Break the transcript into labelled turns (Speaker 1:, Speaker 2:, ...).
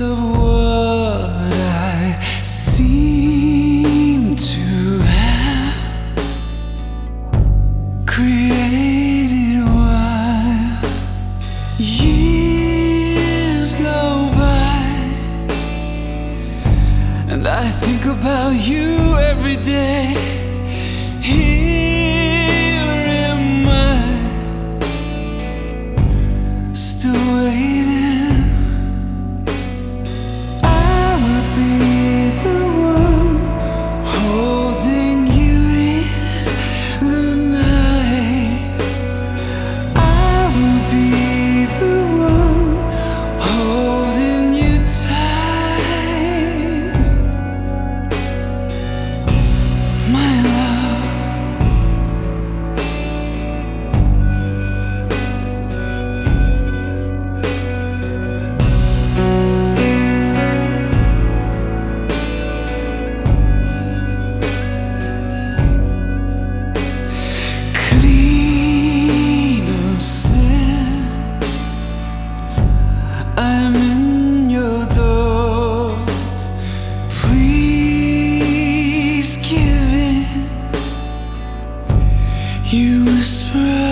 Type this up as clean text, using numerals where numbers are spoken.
Speaker 1: of what I seem to have created while years go by, and I think about you every day. Here am I, still waiting. I will be the one holding you in the night. I will be the one holding you tight, my love. I'm in your door. Please give in. You whisper